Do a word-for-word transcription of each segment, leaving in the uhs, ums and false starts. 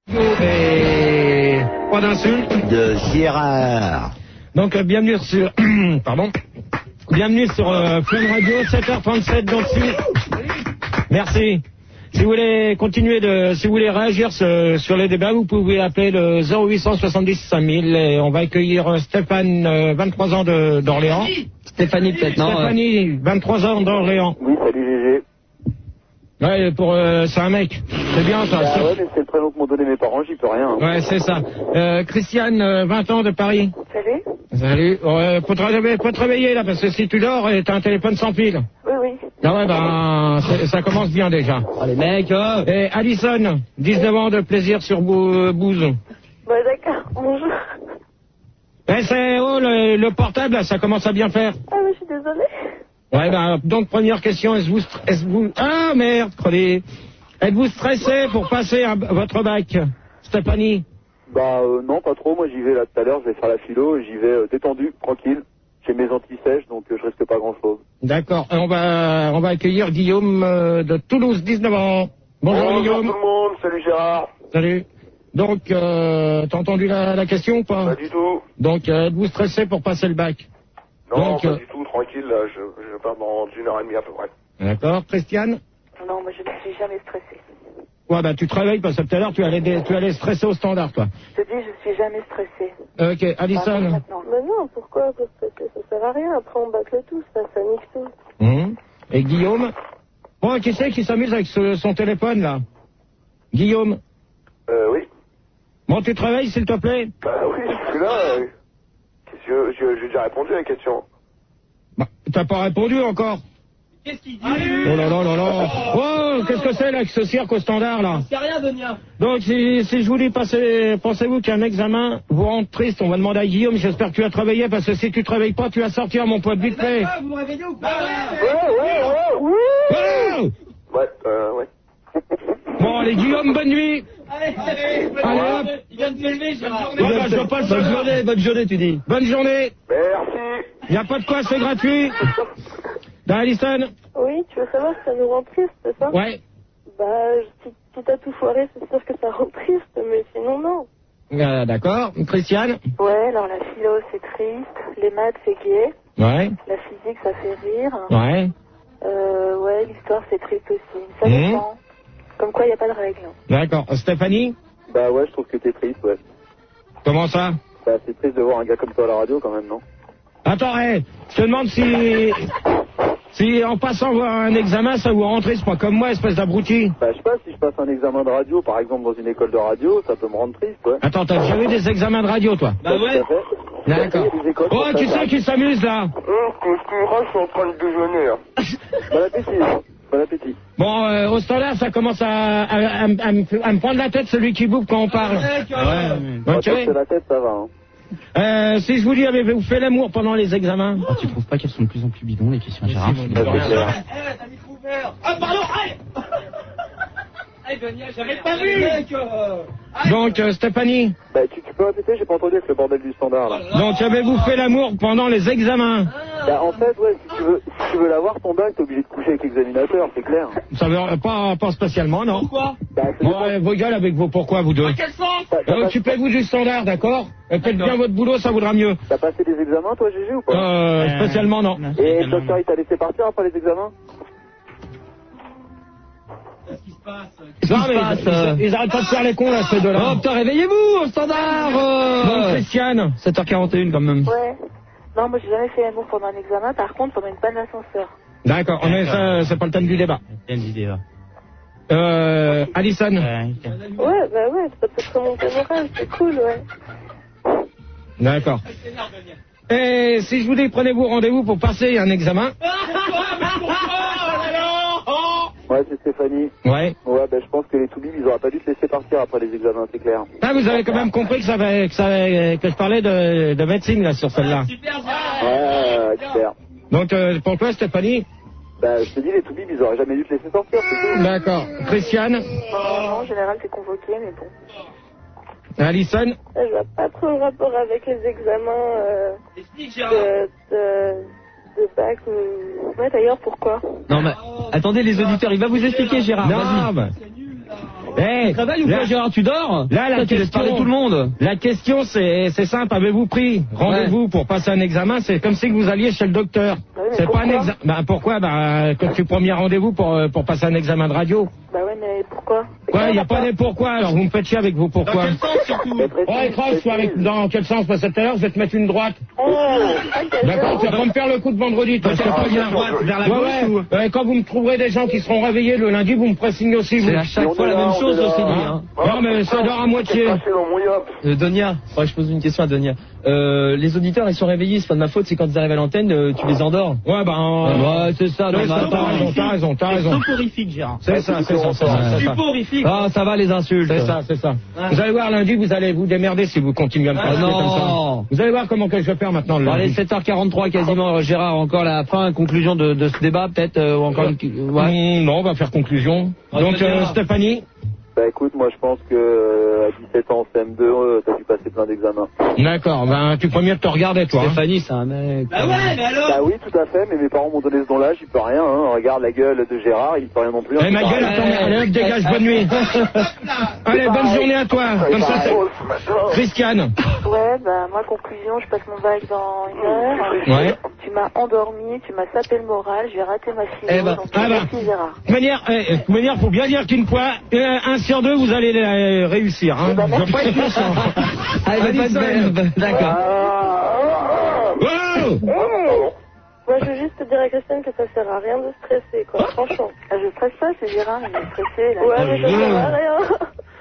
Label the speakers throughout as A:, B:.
A: Et pas d'insulte.
B: De Gérard.
A: Donc euh, bienvenue sur pardon. Bienvenue sur euh, Fun Radio, sept heures trente-sept. Donc si merci. Si vous voulez continuer de, si vous voulez réagir sur, sur les débats, vous pouvez appeler le zéro huit cent soixante-dix cinq mille et on va accueillir Stéphane, euh, vingt-trois ans de, d'Orléans. Stéphanie peut-être, non? Stéphanie, vingt-trois ans d'Orléans.
C: Oui, salut Gégé.
A: Ouais, pour, euh, c'est un mec. C'est bien ça.
C: Ah ouais, mais c'est le prénom que m'ont donné mes parents, j'y peux rien. Hein.
A: Ouais, c'est ça. Euh, Christiane, euh, vingt ans de Paris.
D: Salut.
A: Salut. Ouais, faut te réveiller, faut te réveiller là, parce que si tu dors, t'as un téléphone sans pile.
D: Oui, oui.
A: Ah ouais, ben, ça commence bien déjà.
E: Oh, les mecs, oh.
A: Et Alison, dix-neuf ans de plaisir sur Bou Bouze.
D: Bah d'accord, bonjour.
A: Eh, c'est, oh, le, le portable, là, ça commence à bien faire.
D: Ah mais je suis désolée.
A: Ouais, ben, donc, première question, est-ce vous, est-ce vous, ah, merde, crevez. Êtes-vous stressé pour passer à votre bac, Stéphanie?
C: Bah euh, non, pas trop, moi j'y vais là tout à l'heure, je vais faire la philo, j'y vais euh, détendu, tranquille. J'ai mes anti-sèches, donc euh, je risque pas grand-chose.
A: D'accord, on va, on va accueillir Guillaume euh, de Toulouse, dix-neuf ans. Bonjour,
C: Bonjour
A: Guillaume.
C: tout le monde, salut Gérard.
A: Salut. Donc, euh, t'as entendu la, la question ou pas?
C: Pas du tout.
A: Donc, euh, êtes-vous stressé pour passer le bac?
C: Non,
A: Donc,
C: pas
A: euh...
C: du tout, tranquille, là, je, je pars dans une heure et demie à peu près.
A: D'accord, Christiane?
D: Non, moi je ne suis jamais stressée.
A: Ouais, bah tu te réveilles parce que tout à l'heure tu allais, dé... tu allais stresser au standard, toi.
D: Je te dis, je suis jamais stressée.
A: Ok, Alison?
D: Mais non, pourquoi stresser? Ça sert à rien, après on bâcle tout, ça, ça nique tout.
A: Mmh. Et Guillaume? Bon, qui c'est qui s'amuse avec ce, son téléphone, là? Guillaume?
C: Euh, oui.
A: Bon, tu te réveilles, s'il te plaît?
C: Bah oui, je suis là. Euh... Je, je, j'ai déjà répondu à la question.
A: Bah, t'as pas répondu encore?
E: Qu'est-ce qu'il dit?
A: Oh là là là là! Oh, qu'est-ce que c'est là, avec ce cirque au standard là?
E: C'est rien, Donia.
A: Donc, si, si je vous dis, passez, pensez-vous qu'un examen vous rend triste? On va demander à Guillaume, j'espère que tu vas te réveiller, parce que si tu te réveilles pas, tu vas sortir mon pote vite fait.
E: Vous me réveillez ou pas?
C: Ouais, ouais, ouais, ouais.
A: Oh
C: Ouais, euh, ouais.
A: Bon, allez, Guillaume, bonne nuit.
E: Allez, allez,
A: Allez, hop.
E: Il vient de se lever, Gérard.
A: Ouais, bah, je veux pas le
E: Bonne
A: savoir.
E: journée, bonne journée, tu dis.
A: Bonne journée.
C: Merci.
A: Y a pas de quoi, c'est gratuit. Dans Alison?
D: Oui, tu veux savoir si ça nous rend triste, c'est ça?
A: Ouais.
D: Bah, si, si t'as tout foiré, c'est sûr que ça rend triste, mais sinon non.
A: Euh, D'accord. Christiane?
D: Ouais, alors la philo c'est triste, les maths c'est gai,
A: Ouais.
D: la physique ça fait rire.
A: Ouais.
D: Euh, ouais, l'histoire c'est triste aussi. Ça
A: Mmh.
D: dépend. Comme quoi, il n'y a pas de règle.
A: D'accord. Stéphanie?
C: Bah ouais, je trouve que t'es triste, ouais.
A: Comment ça?
C: Bah c'est triste de voir un gars comme toi à la radio quand même, non?
A: Attends, hey, je te demande si... Si en passant un examen, ça vous rend triste, pas comme moi, espèce d'abruti.
C: Bah je sais pas, si je passe un examen de radio, par exemple dans une école de radio, ça peut me rendre triste, ouais.
A: Attends, t'as déjà eu des examens de radio, toi?
E: Bah ouais.
A: D'accord. Oh, tu sais qui s'amuse, là?
C: Hum, qu'est-ce qu'il reste, je suis en train de déjeuner, là. Bon appétit, bon appétit.
A: Bon, euh, au standard, ça commence à, à, à, à, me- à me prendre la tête, celui qui bouffe quand on parle.
E: Mec,
A: Ouais.
E: euh,
A: Ok.
C: C'est la tête, ça va, hein.
A: Euh, si je vous dis, avez-vous fait l'amour pendant les examens?
E: Oh, tu trouves pas qu'elles sont de plus en plus bidons, les questions à Gérard?
C: Ouais, c'est clair.
E: Eh, t'as micro ouvert. Ah, pardon, allez. Eh, Donia, j'avais pas vu. Mec, euh...
A: Donc, euh, Stéphanie,
C: Bah tu, tu peux répéter, j'ai pas entendu avec le bordel du standard, là.
A: donc avez-vous fait l'amour pendant les examens?
C: Bah en fait, ouais, si tu veux, si tu veux l'avoir, ton bac, t'es obligé de coucher avec l'examinateur, c'est clair.
A: Ça veut pas, pas spécialement, non?
E: Pourquoi?
C: Bah c'est
A: Bon, euh, vos gueules avec vos pourquoi, vous deux.
E: Quel sens?
C: T'as, t'as
A: Euh,
C: pas-
A: Occupez-vous du standard, d'accord? Euh, Faites bien votre boulot, ça vaudra mieux.
C: t'as passé des examens, toi, Gégé, ou pas?
A: Euh, spécialement, non.
C: Et le docteur, il t'a laissé partir après les examens?
E: Qu'est-ce qui se passe?
A: Non, mais ils, ils arrêtent pas de faire les cons, là, ces deux-là.
E: Oh, putain, réveillez-vous au standard.
A: Donc,
E: euh...
A: Christiane,
E: sept heures quarante et une quand même.
D: Ouais. Non, moi j'ai jamais fait l'amour pendant un examen, par contre pendant une panne d'ascenseur.
A: d'accord, mais ça, c'est pas le thème du débat.
E: Une vidéo.
A: Euh, Alison.
D: Ouais, bah ouais, ça peut te remonter le moral, c'est cool, ouais.
A: D'accord. Et si je vous dis, prenez-vous rendez-vous pour passer un examen?
C: Ouais, c'est Stéphanie.
A: Ouais.
C: Ouais, bah je pense que les toubibs, ils auraient pas dû te laisser partir après les examens, c'est clair.
A: Ah, vous avez quand même compris que ça avait, que ça avait- que je parlais de, de médecine, là, sur celle-là.
C: Ouais, super.
A: Donc, euh, pour toi, Stéphanie?
C: Bah je te dis, les toubibs, ils auraient jamais dû te laisser sortir, c'est tout.
A: D'accord. Christiane?
D: Non, en général c'est convoqué, mais bon.
A: Alison?
D: Ça, je vois pas trop le rapport avec les examens euh,
E: Explique,
D: de,
E: Gérard.
D: de, de bac. Ou... Ouais, d'ailleurs, pourquoi?
E: Non, mais attendez, les auditeurs, il va vous expliquer, Gérard.
A: Non, bah. Eh,
B: Tu travailles ou
A: là-
B: quoi, Gérard? Tu dors?
A: Là, la
B: Toi, tu laisses
A: question,
B: parler tout le monde.
A: La question, c'est c'est simple. Avez-vous pris rendez-vous pour passer un examen? C'est comme si vous alliez chez le docteur.
D: Bah oui, mais
A: C'est pas un
D: pourquoi
A: examen. Bah, pourquoi? Bah, quand tu prends bien rendez-vous pour, euh, pour passer un examen de radio.
D: Bah ouais, mais pourquoi?
A: Ouais, il n'y a pas de pourquoi. Alors, vous me faites chier avec vos pourquoi.
E: Dans quel sens, surtout?
C: Mais précise,
A: Oh, écrase, toi, avec, dans quel sens? Parce que tout à l'heure, je vais te mettre une droite.
D: Oh,
A: D'accord, tu vas pas me faire le coup de vendredi, toi, je sais pas bien.
E: droite, vers la
A: Ouais,
E: gauche
A: ouais. Ouais, quand vous me trouverez des gens qui seront réveillés le lundi, vous me pressignez aussi, vous.
B: C'est à chaque fois la même chose aussi, lui, hein.
A: Non, mais ça dort à moitié.
B: Euh, Donia, faudrait que je pose une question à Donia. Euh, les auditeurs, ils sont réveillés, c'est pas de ma faute, c'est quand ils arrivent à l'antenne, euh, tu les endors.
A: Ouais, bah, euh,
B: Ouais, c'est ça,
A: ouais,
B: non,
A: ça,
B: mais
A: t'as
B: attends.
A: raison, t'as raison, t'as raison.
E: Soporifique, Gérard.
A: C'est ça, c'est ça, c'est ça, c'est ça.
E: Soporifique.
B: Ah, ça va les insultes.
A: C'est ça, c'est ça. Vous allez voir lundi, vous allez vous démerder si vous continuez à me
B: Ah,
A: faire chier
B: non.
A: comme ça. Vous allez voir comment que je vais faire maintenant le
B: Bon, allez,
A: lundi.
B: sept heures quarante-trois quasiment, Gérard, encore la fin, conclusion de, de ce débat, peut-être, euh, ou encore une... Ouais.
A: Mmh, non, on va faire conclusion.
E: Ah,
A: Donc,
E: c'est bien.
A: euh, Stéphanie.
C: Bah écoute, moi je pense que euh, à dix-sept ans en C M deux, euh, t'as dû passer plein d'examens.
A: D'accord, ben, tu peux mieux te regarder, toi. hein.
B: Stéphanie, c'est un mec.
E: Bah ouais, mais alors?
C: Bah oui, tout à fait, mais mes parents m'ont donné ce don-là, j'y peux rien, hein. Regarde la gueule de Gérard, il peut rien non plus.
A: Eh, ma gueule, attends, allez, hop, dégage, bonne nuit. Allez, bonne journée à toi. Comme ça, c'est... Christiane.
D: Ouais, bah moi, conclusion, je passe mon bac dans une heure.
A: Ouais.
D: Tu m'as endormi, tu m'as sapé le moral, j'ai raté ma philo,
A: Eh ben,
D: donc
A: ah bah.
D: merci Gérard.
A: De manière, eh, de manière, faut bien dire qu'une fois, euh, un sur deux, vous allez euh, réussir. Hein.
D: bah,
A: Je veux pas être méchant.
B: Ah, il va pas être- D'accord.
A: Wow.
D: Hey moi, je veux juste te dire à Christiane que ça sert à rien de stresser, quoi, franchement. Ah, je stresse pas, c'est Gérard, il est stressé, là. Ouais, mais ça sert à rien.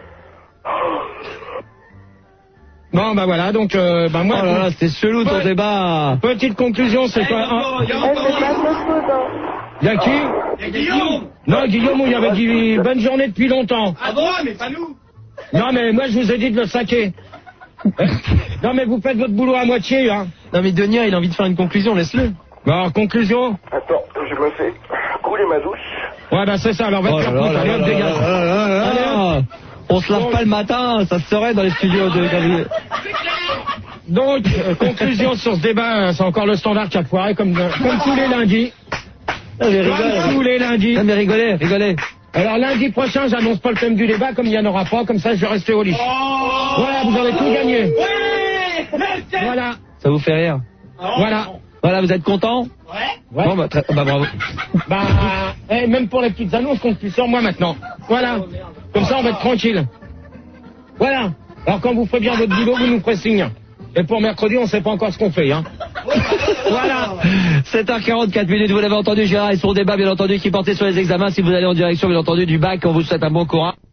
A: Bon, bah voilà, donc, euh, bah moi,
B: Oh là là, c'était chelou ton
A: Ouais.
B: débat.
A: petite conclusion, c'est
E: Eh,
A: quoi?
E: encore, il y a
D: Eh, c'est
E: encore
D: pas de notre faute, hein.
A: Il y a qui?
E: Il y a Guillaume.
A: Non, Guillaume, il y avait dit bonne journée depuis longtemps.
E: Ah bon, mais pas nous.
A: Non, mais moi, je vous ai dit de le saquer. Non, mais vous faites votre boulot à moitié, hein.
B: Non mais Donia, il a envie de faire une conclusion, laisse-le.
A: Bon, alors, conclusion?
C: Attends, je me fais couler ma douche.
A: Ouais, bah c'est ça, alors va te
B: Oh
A: faire
B: là
A: foutre,
B: là
A: allez,
B: là
A: hop,
B: là
A: dégage.
B: là là là là. On se lave pas le matin, ça se serait dans les studios de Gabriel.
A: Donc, euh, conclusion sur ce débat, euh, c'est encore le standard qui a foiré, comme, euh, comme tous les lundis.
B: Non mais
A: Comme
B: rigole.
A: tous les lundis.
B: Non mais rigolez, rigolez.
A: Alors lundi prochain, j'annonce pas le thème du débat, comme il n'y en aura pas, comme ça je vais rester au lit. Voilà, vous aurez tout gagné.
E: Ouais.
A: Voilà,
B: Ça vous fait rire?
A: voilà.
B: Voilà, vous êtes content?
E: Ouais.
A: Ouais.
B: Bon bah, très- bah bravo.
A: Bah, eh, même pour les petites annonces, compte plus sur moi maintenant. Voilà. Comme ça, on va être tranquille. Voilà. Alors quand vous ferez bien votre boulot, vous nous ferez signe. Et pour mercredi, on ne sait pas encore ce qu'on fait, hein. Voilà.
B: sept heures quarante-quatre minutes, vous l'avez entendu, Gérard, et son débat, bien entendu, qui portait sur les examens. Si vous allez en direction, bien entendu, du bac, on vous souhaite un bon courage.